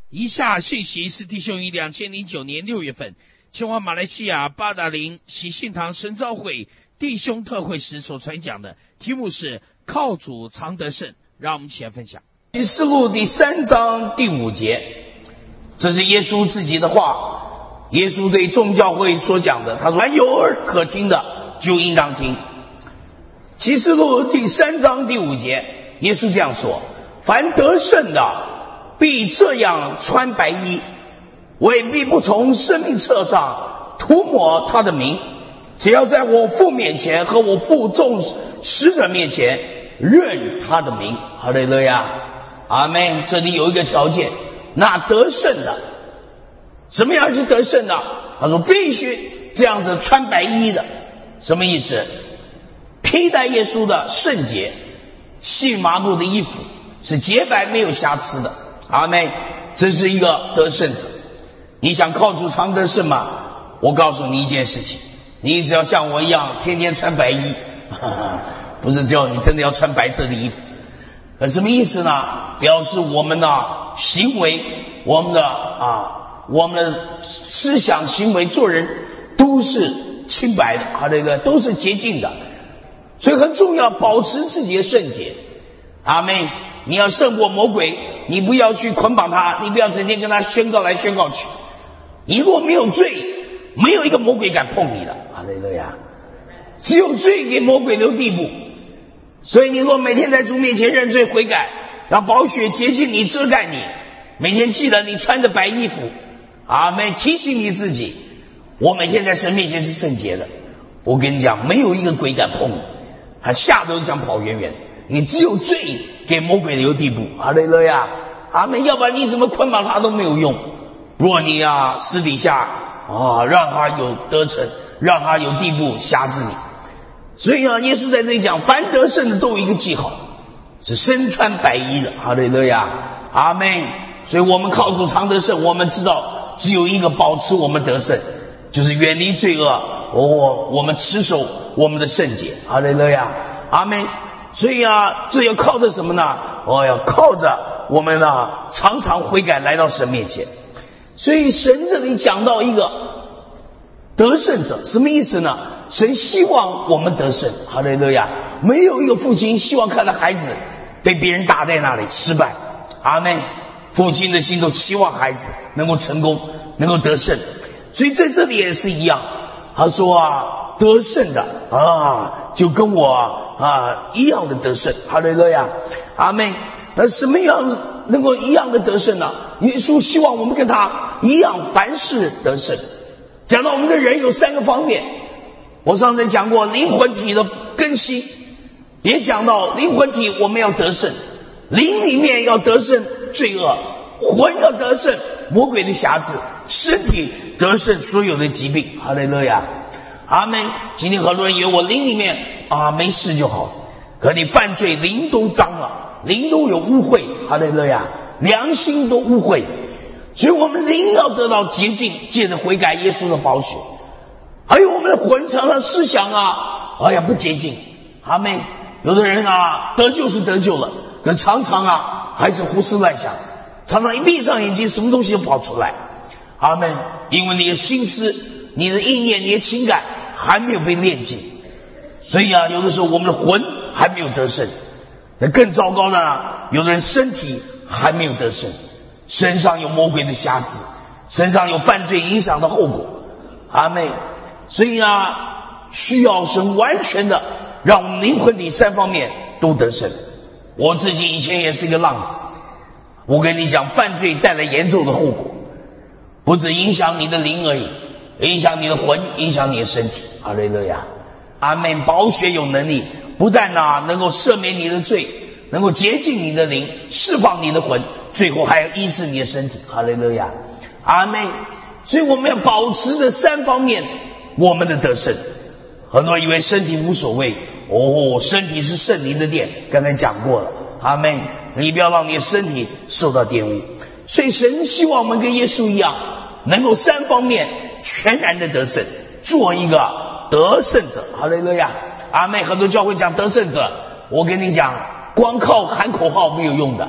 以下信息是弟兄于2009年6月份前往马来西亚八达岭喜信堂神召会弟兄特会时所传讲的，题目是靠主常得胜。让我们一起来分享启示录第3章第5节，这是耶稣自己的话，耶稣对众教会所讲的，他说凡有耳可听的就应当听。启示录第3章第5节，耶稣这样说，凡得胜的必这样穿白衣，为必不从生命册上涂抹他的名，只要在我父面前和我父众使者面前认他的名。哈利路亚，阿们。这里有一个条件，那得胜的，什么样是得胜的？他说必须这样子穿白衣的。什么意思？披戴耶稣的圣洁细麻布的衣服是洁白没有瑕疵的。阿们。这是一个得胜者。你想靠主常得胜吗？我告诉你一件事情，你只要像我一样天天穿白衣，不是叫你真的要穿白色的衣服。什么意思呢？表示我们的行为，我们的思想行为做人都是清白的，这个都是洁净的。所以很重要，保持自己的圣洁。阿们。你要胜过魔鬼，你不要去捆绑他，你不要整天跟他宣告来宣告去。你如果没有罪，没有一个魔鬼敢碰你的。哈利路亚。只有罪给魔鬼留地步。所以你若每天在主面前认罪悔改，让宝血洁净你遮盖你，每天记得你穿着白衣服，阿们，提醒你自己，我每天在神面前是圣洁的。我跟你讲，没有一个鬼敢碰你，他吓得都想跑远远。你只有罪给魔鬼留地步。哈利路亚，阿们。要不然你怎么捆绑他都没有用。若你私底下让他有得逞，让他有地步辖制你。所以耶稣在这里讲，凡得胜的都有一个记号，是身穿白衣的。哈利路亚，阿们。所以我们靠主常得胜，我们知道只有一个保持我们得胜，就是远离罪恶，我们持守我们的圣洁。哈利路亚，阿们。所以这要靠着什么呢？要靠着我们常常悔改来到神面前。所以神这里讲到一个得胜者，什么意思呢？神希望我们得胜。哈利路亚。没有一个父亲希望看到孩子被别人打在那里失败。阿们。父亲的心都期望孩子能够成功，能够得胜。所以在这里也是一样，他说得胜的就跟我一样的得胜。哈利路亚，阿们。那什么样能够一样的得胜呢？耶稣希望我们跟他一样，凡事得胜。讲到我们的人有3个方面，我上次讲过灵魂体的更新，也讲到灵魂体我们要得胜，灵里面要得胜罪恶，魂要得胜魔鬼的辖制，身体得胜所有的疾病。哈利路亚，阿们。今天很多人以为我灵里面没事就好，可你犯罪灵都脏了，灵都有污秽。哈利路亚，良心都污秽。所以我们灵要得到洁净，借着悔改耶稣的宝血。还有我们的魂常常思想不洁净。阿们。有的人得救是得救了，可常常还是胡思乱想，常常一闭上眼睛什么东西都跑出来。阿们。因为你的心思，你的意念，你的情感还没有被炼净。所以有的时候我们的魂还没有得胜。那更糟糕的有的人身体还没有得胜，身上有魔鬼的辖制，身上有犯罪影响的后果。阿们。所以需要神完全的让我们灵魂体3方面都得胜。我自己以前也是一个浪子，我跟你讲，犯罪带来严重的后果，不只影响你的灵而已，影响你的魂，影响你的身体。哈利路亚，阿们。宝血有能力，不但能够赦免你的罪，能够洁净你的灵，释放你的魂，最后还要医治你的身体。哈利路亚，阿们。所以我们要保持这3方面我们的得胜。很多人以为身体无所谓，身体是圣灵的殿，刚才讲过了。阿们。你不要让你的身体受到玷污。所以神希望我们跟耶稣一样，能够3方面全然的得胜，做一个得胜者。哈利路亚，阿们。很多教会讲得胜者，我跟你讲，光靠喊口号没有用的。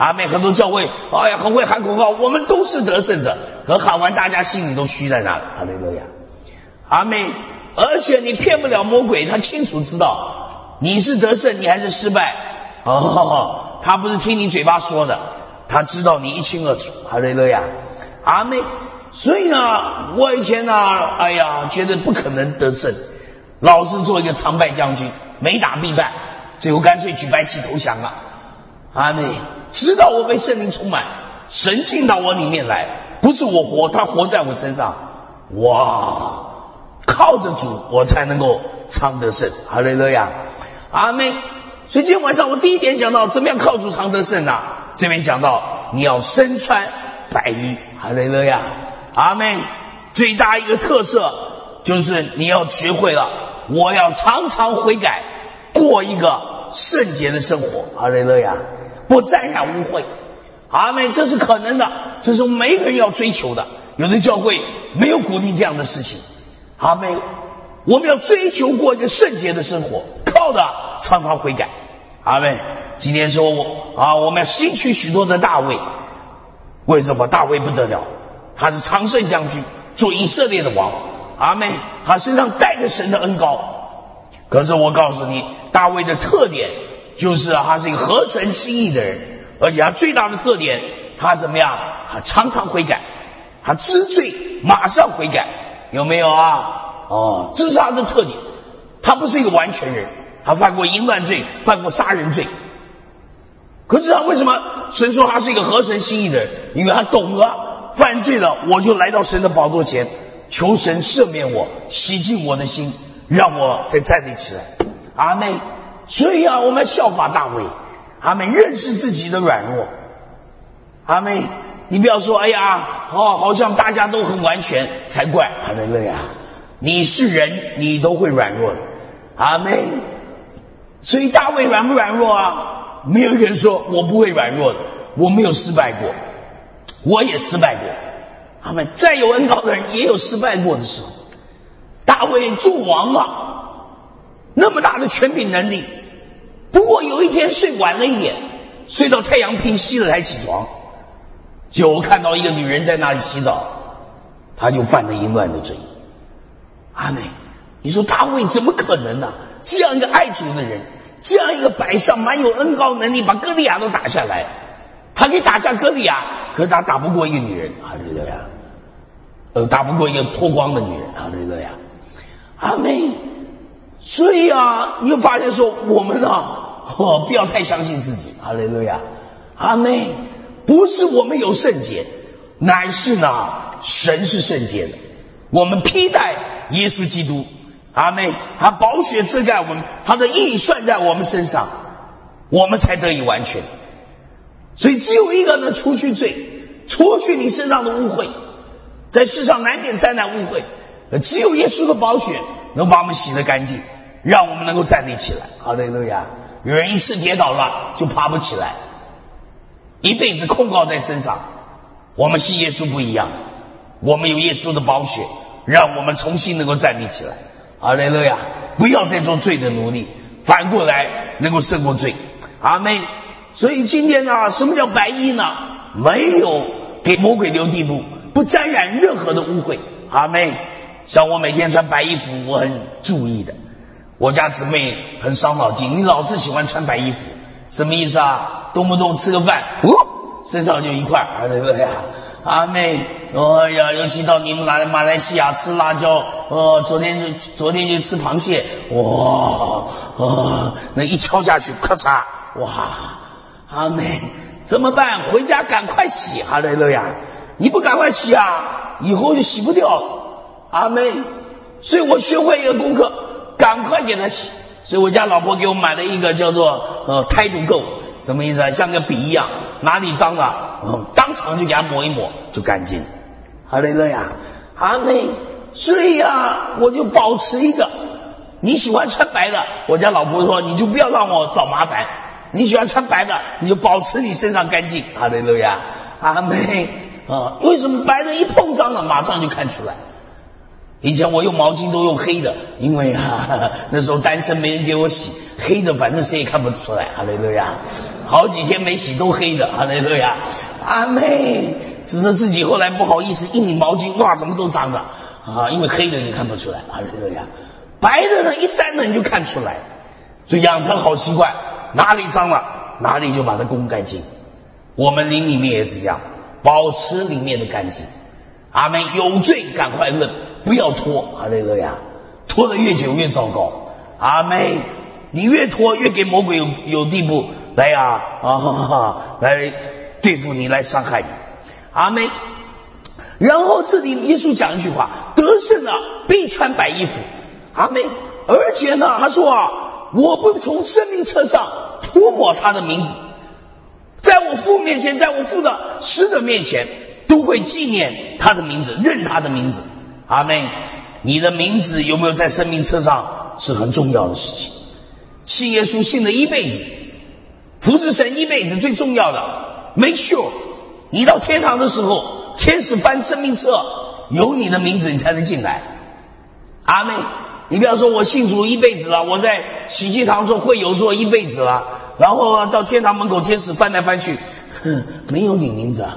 阿妹，很多教会哎呀很会喊口号，我们都是得胜者，可喊完大家心里都虚在那里。哈利路亚，阿妹。而且你骗不了魔鬼，他清楚知道你是得胜，你还是失败。他不是听你嘴巴说的，他知道你一清二楚。哈利路亚，阿妹。所以呢，我以前呢，哎呀，觉得不可能得胜，老是做一个常败将军，没打必败，最后干脆举白旗投降了。阿妹，直到我被圣灵充满，神进到我里面来，不是我活，他活在我身上。哇！靠着主，我才能够常得胜。哈利路亚，阿们。所以今天晚上我第一点讲到怎么样靠主常得胜啊。这边讲到你要身穿白衣。哈利路亚，阿们。最大一个特色就是你要学会了，我要常常悔改，过一个圣洁的生活。哈利路亚，不沾染污秽。阿们，这是可能的，这是我们每一个人要追求的。有的教会没有鼓励这样的事情。阿们，我们要追求过一个圣洁的生活，靠的常常悔改。阿们。今天说我们要兴取许多的大卫。为什么？大卫不得了，他是常胜将军，做以色列的王。阿们，他身上带着神的恩膏。可是我告诉你，大卫的特点就是他是一个合神心意的人，而且他最大的特点，他怎么样？他常常悔改，他知罪马上悔改。有没有啊？这是他的特点。他不是一个完全人，他犯过淫乱罪，犯过杀人罪。可是他为什么神说他是一个合神心意的人？因为他懂了，犯罪了我就来到神的宝座前，求神赦免我，洗净我的心，让我再站立起来。阿们。所以我们要效法大卫。阿们，认识自己的软弱。阿们。你不要说哎呀好像大家都很完全才怪。哈利路亚，你是人，你都会软弱的。阿们。所以大卫软不软弱啊？没有一个人说我不会软弱的，我没有失败过，我也失败过。阿们。再有恩膏的人也有失败过的时候。大卫做王了，那么大的权柄能力，不过有一天睡晚了一点，睡到太阳平西了才起床，就看到一个女人在那里洗澡，他就犯了淫乱的罪。阿们。你说大卫怎么可能呢？这样一个爱主的人，这样一个摆上蛮有恩膏能力，把歌利亚都打下来，他可以打下歌利亚，可是他打不过一个女人。哈利路亚，打不过一个脱光的女人。哈利路亚，阿们。所以你就发现说我们不要太相信自己。哈利路亚，阿们。不是我们有圣洁，乃是呢神是圣洁的，我们披戴耶稣基督。阿们。他宝血遮盖我们，他的义算在我们身上，我们才得以完全。所以只有一个呢，除去罪，除去你身上的污秽。在世上难免灾难污秽，只有耶稣的宝血能把我们洗得干净，让我们能够站立起来。哈利路亚。有人一次跌倒了就爬不起来，一辈子控告在身上。我们信耶稣不一样，我们有耶稣的宝血，让我们重新能够站立起来。哈利路亚。不要再做罪的奴隶，反过来能够胜过罪。阿们。所以今天呢，什么叫白衣呢？没有给魔鬼留地步，不沾染任何的污秽。阿们。像我每天穿白衣服，我很注意的。我家姊妹很伤脑筋，你老是喜欢穿白衣服，什么意思啊？动不动吃个饭，身上就一块。哈利路亚，阿妹。哎呀，尤其到你们马来西亚吃辣椒，昨天就吃螃蟹，那一敲下去，咔嚓，哇，阿妹，怎么办？回家赶快洗。哈利路亚，你不赶快洗以后就洗不掉了。阿妹。所以我学会一个功课，赶快给他洗。所以我家老婆给我买了一个叫做胎毒垢，什么意思啊？像个笔一样，哪里脏了，当场就给他抹一抹就干净。哈利路亚，阿们。所以我就保持一个，你喜欢穿白的，我家老婆说你就不要让我找麻烦，你喜欢穿白的，你就保持你身上干净。哈利路亚，阿们。为什么白的一碰脏了马上就看出来？ 以前我用毛巾都用黑的，因为那时候单身没人给我洗，黑的反正谁也看不出来。哈利路亚，好几天没洗都黑的。哈利路亚，阿妹，只是自己后来不好意思一拧毛巾，哇，怎么都脏的因为黑的你看不出来。哈利路亚，白的呢一沾了你就看出来。所以养成好习惯，哪里脏了哪里就把它供干净。我们灵里面也是这样，保持里面的干净。阿们，有罪赶快认，不要拖。哈利路亚，拖得越久越糟糕。阿们，你越拖越给魔鬼有地步来来对付你，来伤害你。阿们。然后这里耶稣讲一句话，得胜了必穿白衣服。阿们。而且呢他说我不从生命册上涂抹他的名字，在我父面前，在我父的使者面前都会纪念他的名字，认他的名字。阿们，你的名字有没有在生命册上是很重要的事情。信耶稣信了一辈子，服侍神一辈子，最重要的 make sure 你到天堂的时候，天使翻生命册有你的名字你才能进来。阿们，你不要说我信主一辈子了，我在喜祭堂做会友做一辈子了，然后到天堂门口天使翻来翻去，没有你名字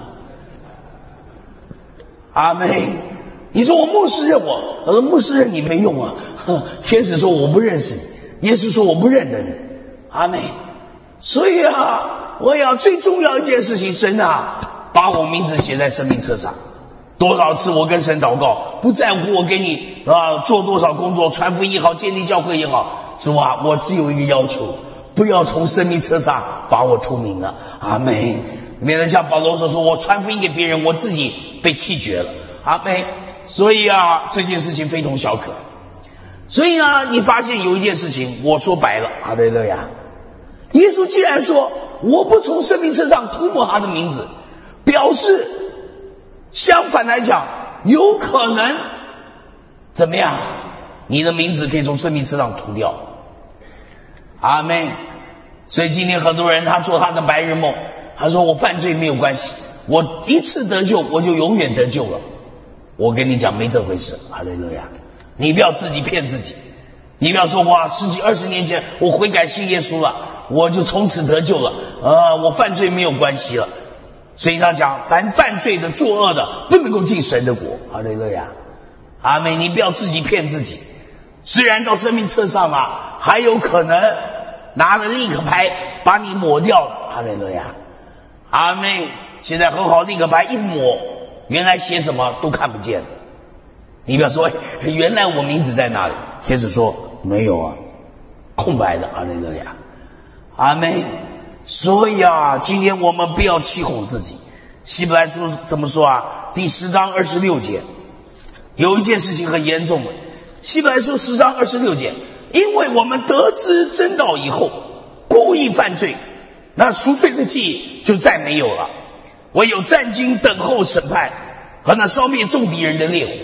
阿们，你说我牧师认我，我说牧师认你没用天使说我不认识你，耶稣说我不认得你。阿们。所以我要最重要一件事情，神把我名字写在生命册上。多少次我跟神祷告，不在乎我给你做多少工作，传福音也好，建立教会也好，主我只有一个要求，不要从生命册上把我除名了。阿们。免得像保罗说我传福音给别人，我自己被弃绝了。阿们。所以这件事情非同小可。所以你发现有一件事情，我说白了，哈利路亚，耶稣既然说我不从生命册上涂抹他的名字，表示相反来讲，有可能怎么样？你的名字可以从生命册上涂掉。阿们。所以今天很多人他做他的白日梦，他说我犯罪没有关系，我一次得救我就永远得救了。我跟你讲没这回事。哈利路亚，你不要自己骗自己，你不要说哇10几20年前我悔改信耶稣了，我就从此得救了我犯罪没有关系了。所以他讲凡犯罪的作恶的不能够进神的国。哈利路亚，阿们，你不要自己骗自己。虽然到生命册上还有可能拿了立可牌把你抹掉了。哈利路亚，阿们。现在很好，立可牌一抹，原来写什么都看不见。你不要说原来我名字在哪里，天使说没有空白的。哈利路亚，阿们。所以今天我们不要欺哄自己。希伯来书怎么说第10章26节有一件事情很严重的。希伯来书10章26节，因为我们得知真道以后故意犯罪，那赎罪的记就再没有了，唯有战兢等候审判和那烧灭众敌人的烈火。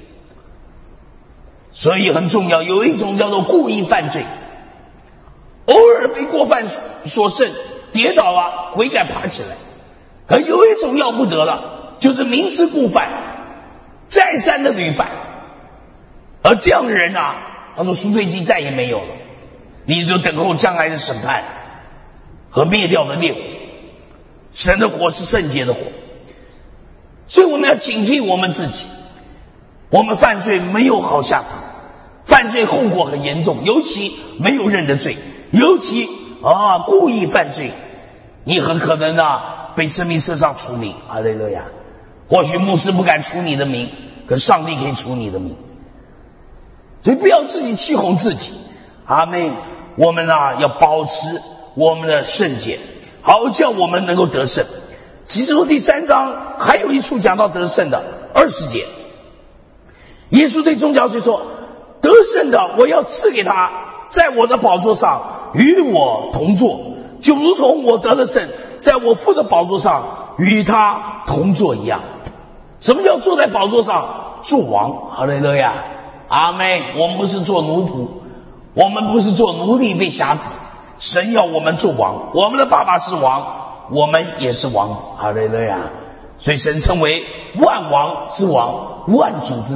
所以很重要，有一种叫做故意犯罪，偶尔被过犯所胜，跌倒了悔改爬起来。可有一种要不得了，就是明知故犯，再三的屡犯。而这样的人他说赎罪记再也没有了，你就等候将来的审判和灭掉的烈火。神的火是圣洁的火。所以我们要警惕我们自己，我们犯罪没有好下场，犯罪后果很严重，尤其没有认的罪，尤其故意犯罪，你很可能被生命册上除名。哈利路亚。或许牧师不敢除你的名，可上帝可以除你的名。所以不要自己欺哄自己。阿们。我们要保持我们的圣洁，好叫我们能够得胜。启示录第3章还有一处讲到得胜的20节，耶稣对众教师说，得胜的我要赐给他在我的宝座上与我同坐，就如同我得了胜在我父的宝座上与他同坐一样。什么叫坐在宝座上做王？哈利路亚，阿们。我们不是做奴仆，我们不是做奴隶被辖制，神要我们做王，我们的爸爸是王，我们也是王子。哈利路亚。所以神称为万王之王，万主之主。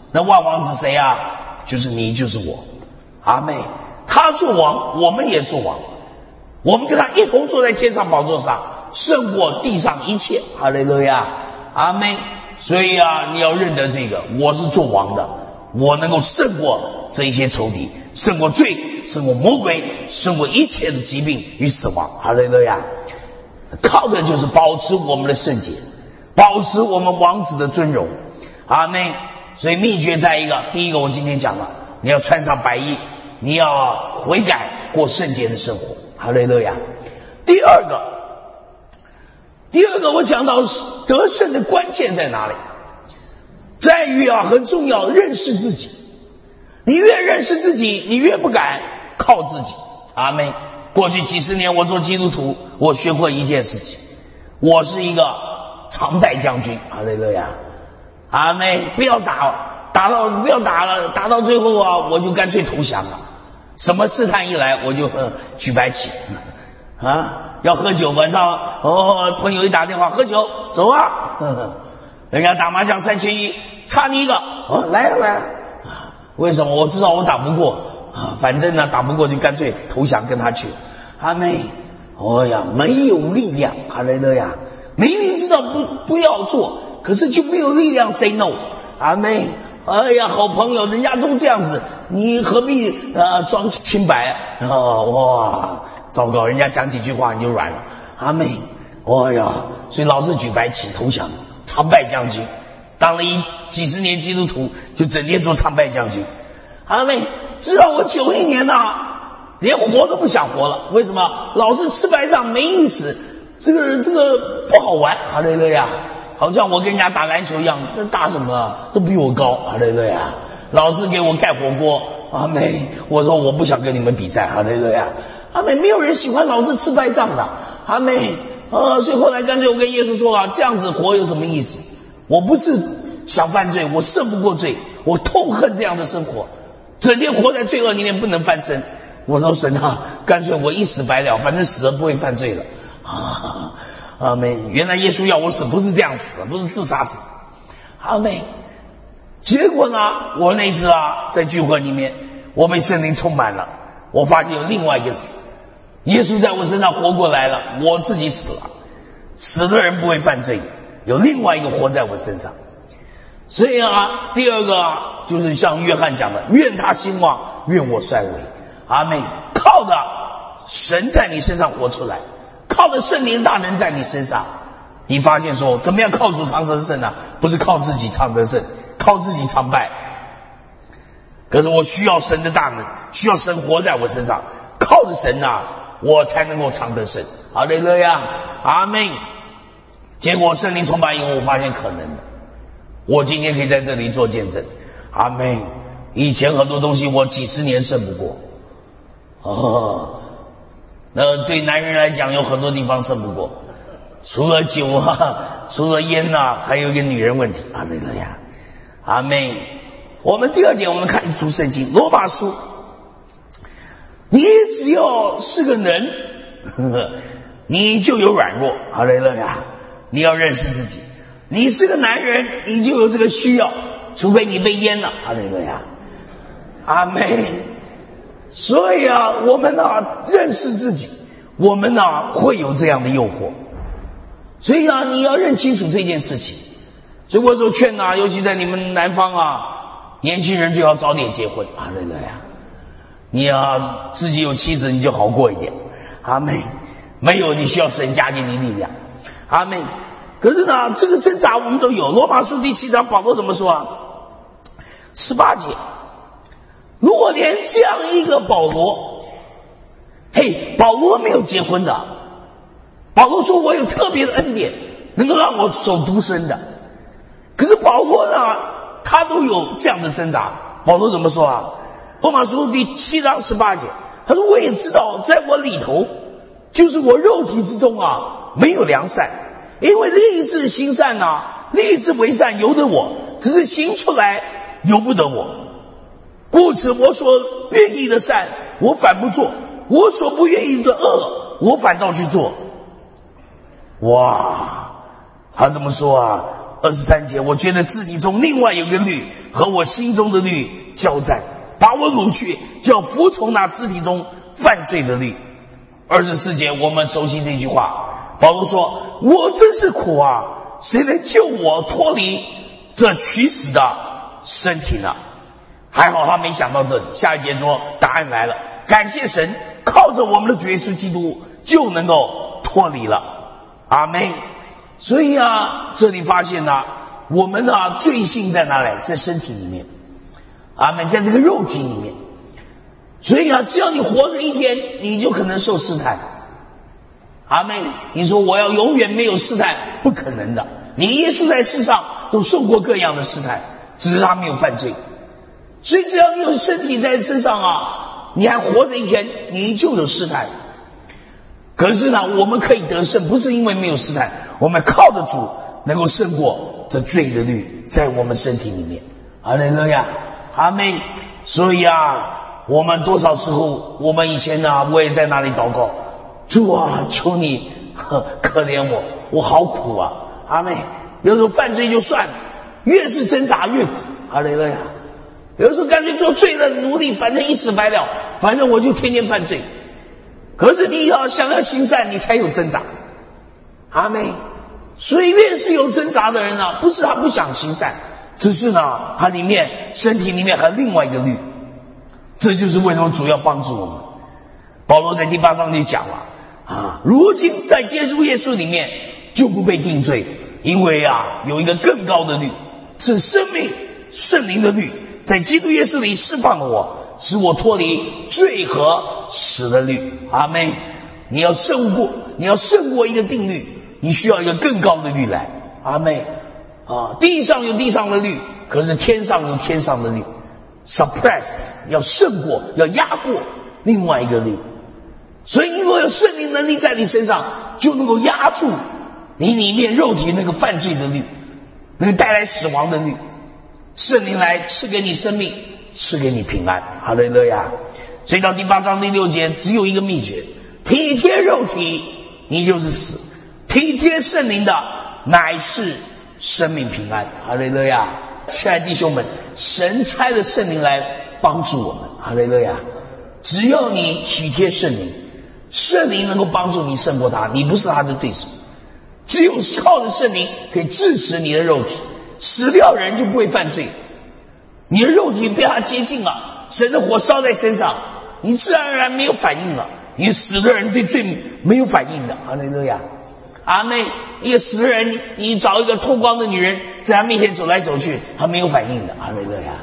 那万王是谁啊？就是你，就是我。阿妹，他做王，我们也做王，我们跟他一同坐在天上宝座上，胜过地上一切。哈利路亚，阿妹。所以啊，你要认得这个，我是做王的，我能够胜过这一些仇敌，胜过罪，胜过魔鬼，胜过一切的疾病与死亡。哈利路亚。靠的就是保持我们的圣洁，保持我们王子的尊荣。阿们。所以秘诀在一个，第一个我今天讲了，你要穿上白衣，你要悔改，过圣洁的生活。哈利路亚。第二个我讲到得胜的关键在哪里？在于啊，很重要，认识自己。你越认识自己，你越不敢靠自己。阿们。过去几十年我做基督徒，我学会一件事情，我是一个常败将军。哈利路亚。阿们。不要打了，打到最后啊，我就干脆投降了。什么试探一来，我就举白旗啊。要喝酒，晚上朋友一打电话喝酒，走啊。人家打麻将3缺1，差你一个，来啊。为什么？我知道我打不过反正呢打不过就干脆投降跟他去。阿妹，没有力量。哈利路亚。明明知道不要做，可是就没有力量 say no。阿妹，好朋友人家都这样子，你何必装清白？哇，糟糕，人家讲几句话你就软了。阿妹，所以老是举白旗投降，常败将军。当了几十年基督徒，就整天做常败将军。阿妹，直到我91年连活都不想活了。为什么？老是吃白仗没意思，这个不好玩。哈利路亚。好像我跟人家打篮球一样，那打什么都比我高。哈利路亚。老是给我盖火锅。阿妹，我说我不想跟你们比赛。哈利路亚。阿妹，没有人喜欢老是吃白仗的。阿妹，所以后来干脆我跟耶稣说了，这样子活有什么意思？我不是想犯罪，我胜不过罪，我痛恨这样的生活，整天活在罪恶里面不能翻身。我说神啊，干脆我一死百了，反正死了不会犯罪了。阿妹，原来耶稣要我死不是这样死，不是自杀死。阿妹，结果呢，我那次在聚会里面，我被圣灵充满了，我发现有另外一个死，耶稣在我身上活过来了，我自己死了。死的人不会犯罪，有另外一个活在我身上。所以第二个就是像约翰讲的，愿他兴旺，愿我衰微。阿妹，靠的神在你身上活出来，靠着圣灵大能在你身上，你发现说怎么样靠主常得胜呢？不是靠自己常得胜，靠自己常败。可是我需要神的大能，需要神活在我身上，靠着神我才能够常得胜。哈利路亚。阿们。结果圣灵充满以后，我发现可能的，我今天可以在这里做见证。阿们。以前很多东西我几十年胜不过。那对男人来讲有很多地方胜不过，除了酒除了烟还有一个女人问题。哈利路亚。阿们。我们第二点，我们看一出圣经罗马书，你只要是个人你就有软弱。哈利路亚。你要认识自己，你是个男人你就有这个需要，除非你被淹了。哈利路亚。阿们。所以我们认识自己，我们会有这样的诱惑。所以你要认清楚这件事情。所以我就劝尤其在你们南方年轻人最好早点结婚。哈利路亚。你自己有妻子你就好过一点。阿们。没有，你需要神加给你力量。阿们。可是这个挣扎我们都有。罗马书第7章保罗怎么说18节，如果连这样一个保罗，保罗没有结婚的，保罗说我有特别的恩典能够让我走独身的。可是保罗他都有这样的挣扎。保罗怎么说罗马书第7章18节，他说我也知道在我里头，就是我肉体之中没有良善，因为立志行善立志为善由得我，只是行出来由不得我。故此我所愿意的善我反不做，我所不愿意的恶我反倒去做。哇，他怎么说 23节，我觉得肢体中另外有个律和我心中的律交战，把我掳去，就要服从那肢体中犯罪的律。24节，我们熟悉这句话，保罗说，我真是苦啊，谁能救我脱离这取死的身体呢？还好他没讲到这里，下一节说答案来了，感谢神，靠着我们的主耶稣基督就能够脱离了。阿们。所以啊，这里发现啊，我们啊罪性在哪里？在身体里面。阿们，在这个肉体里面。所以啊，只要你活着一天，你就可能受试探。阿们，你说我要永远没有试探，不可能的。你耶稣在世上都受过各样的试探，只是他没有犯罪。所以只要你有身体在身上啊，你还活着一天，你就有试探。可是呢，我们可以得胜，不是因为没有试探，我们靠着主能够胜过这罪的律在我们身体里面。哈利路亚，阿们。所以啊，我们多少时候，我们以前呢，我也在那里祷告，主啊，求你可怜我，我好苦啊，阿们。有时候犯罪就算了，越是挣扎越苦。哈利路亚。有时候干脆做罪的奴隶，反正一死百了，反正我就天天犯罪。可是你要想要行善，你才有挣扎。阿们。所以越是有挣扎的人呢，不是他不想行善，只是呢他里面身体里面还有另外一个律。这就是为什么主要帮助我们。保罗在第8章就讲了啊，如今在基督耶稣里面就不被定罪，因为啊有一个更高的律，是生命圣灵的律，在基督耶稣里释放了我，使我脱离罪和死的律。阿们。你要胜过一个定律，你需要一个更高的律来。阿们。地上有地上的律，可是天上有天上的律。suppress 要胜过，要压过另外一个律。所以因为有圣灵能力在你身上，就能够压住你里面肉体那个犯罪的律，能够带来死亡的律。圣灵来赐给你生命，赐给你平安。哈利路亚。所以到第8章第6节只有一个秘诀，体贴肉体你就是死，体贴圣灵的乃是生命平安。哈利路亚。亲爱的弟兄们，神差了圣灵来帮助我们。哈利路亚。只要你体贴圣灵，圣灵能够帮助你胜过他，你不是他的对手。只有靠着圣灵可以致死你的肉体，死掉人就不会犯罪。你的肉体被他接近了，神的火烧在身上，你自然而然没有反应了。因为死的人对罪没有反应的。哈利路亚。阿们。一个死人，你找一个脱光的女人在他面前走来走去，他没有反应的。哈利路亚。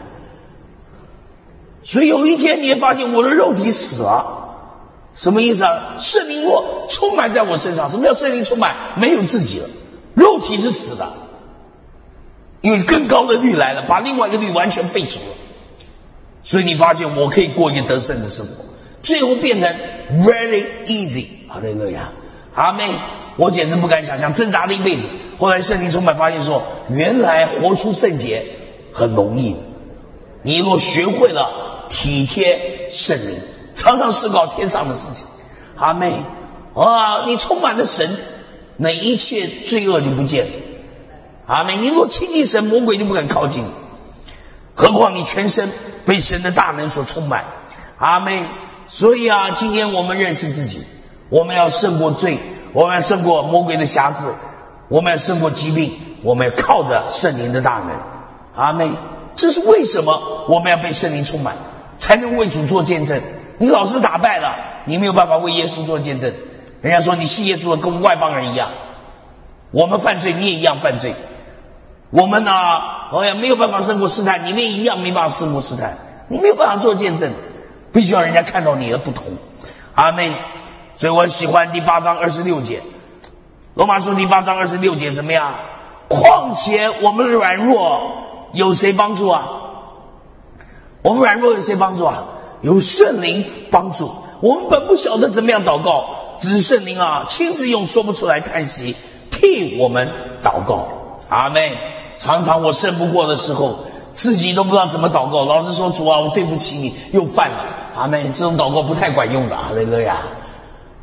所以有一天你会发现我的肉体死了。什么意思啊？圣灵若充满在我身上。什么叫圣灵充满？没有自己了，肉体是死的，因为更高的律来了，把另外一个律完全废除了。所以你发现我可以过一个得胜的生活，最后变成 very easy。 哈利路亚。阿们。我简直不敢想象，挣扎了一辈子，后来圣灵充满，发现说原来活出圣洁很容易。你若学会了体贴圣灵，常常思考天上的事情。阿们。你充满了神，那一切罪恶就不见了。阿们。你若亲近神，魔鬼就不敢靠近你，何况你全身被神的大能所充满。阿们。所以啊，今天我们认识自己，我们要胜过罪，我们要胜过魔鬼的辖制，我们要胜过疾病，我们要靠着圣灵的大能。阿们。这是为什么我们要被圣灵充满，才能为主做见证。你老是打败了，你没有办法为耶稣做见证。人家说你信耶稣的跟外邦人一样，我们犯罪你也一样犯罪，我们呢没有办法胜过试探，你们也一样没办法胜过试探，你没有办法做见证，必须要人家看到你的不同。阿们。所以我喜欢第8章26节，罗马书第8章26节怎么样？况且我们的软弱有谁帮助啊？我们软弱有谁帮助啊？有圣灵帮助。我们本不晓得怎么样祷告，只是圣灵亲自用说不出来叹息替我们祷告。阿们。常常我胜不过的时候，自己都不知道怎么祷告，老是说主啊，我对不起你，又犯了。阿们。这种祷告不太管用的。哈利路亚。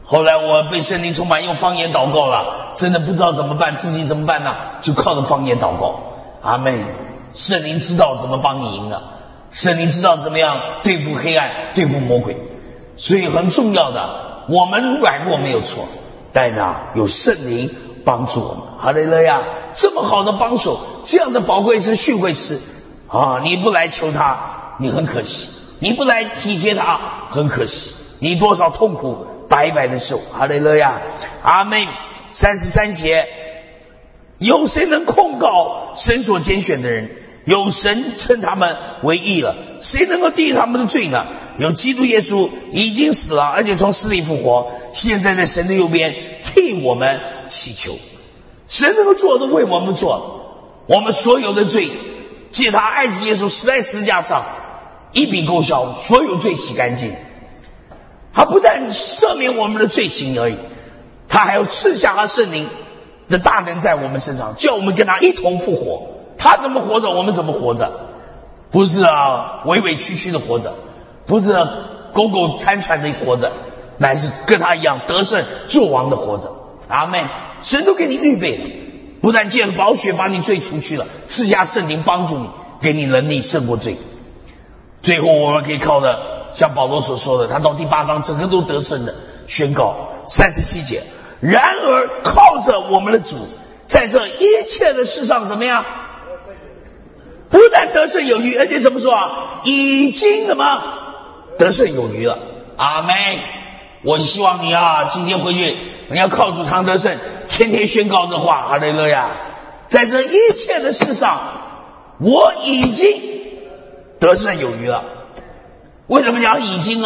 后来我被圣灵充满，用方言祷告了，真的不知道怎么办，自己怎么办呢？就靠着方言祷告。阿们。圣灵知道怎么帮你赢啊，圣灵知道怎么样对付黑暗，对付魔鬼。所以很重要的，我们软弱没有错，但呢有圣灵帮助我们。哈利路亚！这么好的帮手，这样的宝贵师、训诲师啊，你不来求他，你很可惜；你不来体贴他，很可惜。你多少痛苦白白的受。哈利路亚！阿们。33节，有谁能控告神所拣选的人？有神称他们为义了，谁能够定他们的罪呢？有基督耶稣已经死了，而且从死里复活，现在在神的右边替我们祈求。神能够做的为我们做，我们所有的罪借他爱子耶稣死在十字架上，一笔勾销，所有罪洗干净。他不但赦免我们的罪行而已，他还要赐下他圣灵的大能在我们身上，叫我们跟他一同复活。他怎么活着，我们怎么活着？不是委委屈屈的活着，不是苟苟残喘的活着，乃是跟他一样得胜作王的活着。阿们。神都给你预备了，不但借了宝血把你罪除去了，赐下圣灵帮助你，给你能力胜过罪。最后我们可以靠着像保罗所说的，他到第8章整个都得胜的宣告。37节，然而靠着我们的主，在这一切的事上怎么样？不但得胜有余，而且怎么说啊？已经怎么得胜有余了。阿们。我希望你今天回去你要靠主常得胜，天天宣告这话。哈利路亚！在这一切的事上，我已经得胜有余了。为什么讲已经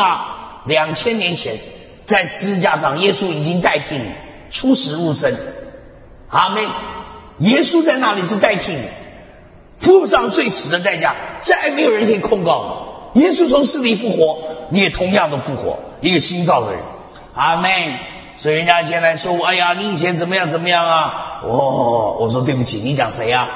？2000年前在十字架上，耶稣已经代替你出死入生。阿们。耶稣在那里是代替你付上最死的代价，再没有人可以控告你。耶稣从死里复活，你也同样的复活，一个新造的人。阿们。所以人家现在说我，哎呀，你以前怎么样怎么样啊？我说对不起，你讲谁啊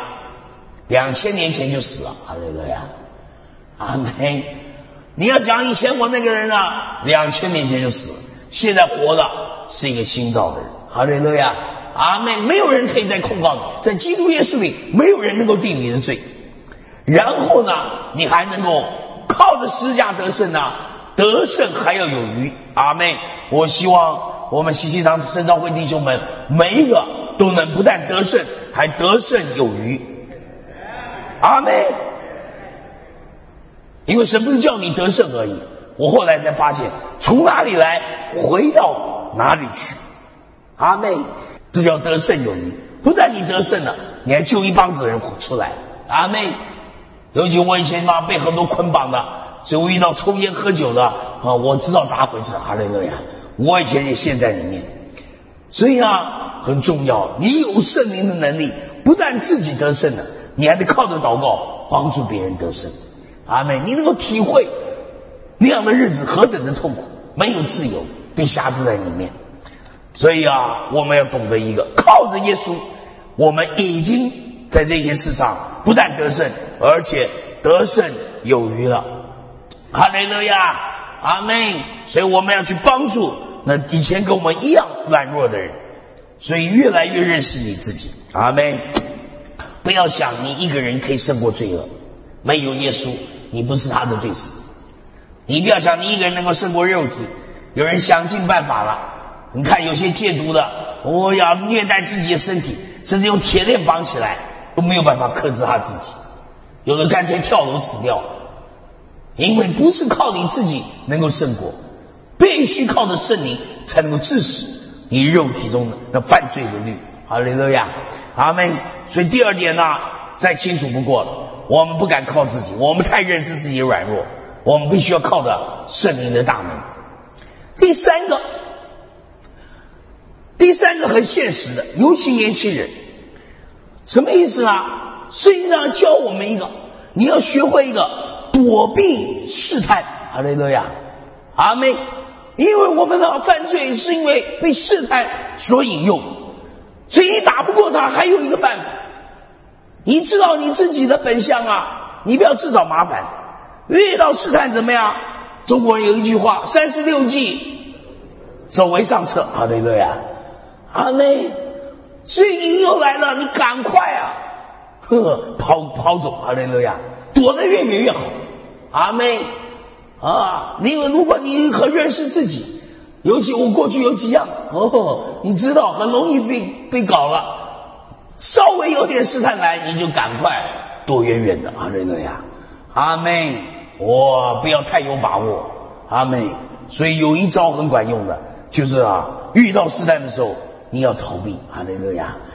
？2000年前就死了。哈利路亚！阿们。你要讲以前我那个人2000年前就死了，现在活的是一个新造的人。哈利路亚！阿们。没有人可以再控告你，在基督耶稣里没有人能够定你的罪。然后呢，你还能够靠着十字架得胜得胜还要有余。阿们。我希望我们西西堂圣召会弟兄们每一个都能不但得胜，还得胜有余。阿们。因为神不是叫你得胜而已，我后来才发现，从哪里来回到哪里去。阿们。这叫得胜有余。不但你得胜了，你还救一帮子人出来。阿们。尤其我以前被很多捆绑的，所以我遇到抽烟喝酒的我知道咋回事。哈利路亚！我以前也陷在里面。所以很重要，你有圣灵的能力，不但自己得胜了，你还得靠着祷告帮助别人得胜。阿们。你能够体会那样的日子何等的痛苦，没有自由，被辖制在里面。所以我们要懂得一个，靠着耶稣，我们已经在这件事上不但得胜，而且得胜有余了。哈利路亚！阿们。所以我们要去帮助那以前跟我们一样软弱的人，所以越来越认识你自己。阿们。不要想你一个人可以胜过罪恶，没有耶稣你不是他的对手。你不要想你一个人能够胜过肉体，有人想尽办法了。你看有些戒毒的，要虐待自己的身体，甚至用铁链绑起来，都没有办法克制他自己。有的干脆跳楼死掉，因为不是靠你自己能够胜过，必须靠着圣灵才能够致使你肉体中的犯罪的律。哈利路亚！阿们。所以第二点再清楚不过了，我们不敢靠自己，我们太认识自己的软弱，我们必须要靠着圣灵的大能。第三个很现实的，尤其年轻人，什么意思圣经上教我们一个，你要学会一个躲避试探。哈利路亚！阿们。因为我们的犯罪是因为被试探所引诱，所以你打不过他，还有一个办法，你知道你自己的本相你不要自找麻烦。遇到试探怎么样？中国人有一句话，36计走为上策。哈利路亚，阿妹，所以你又来了，你赶快啊，跑走。哈利路亚，躲得越远越好。阿妹啊，如果你很认识自己，尤其我过去有几样你知道很容易被搞了，稍微有点试探来，你就赶快躲远远的。哈利路亚，阿妹，不要太有把握。阿妹，所以有一招很管用的，就是遇到试探的时候，你要逃避。哈利路亚。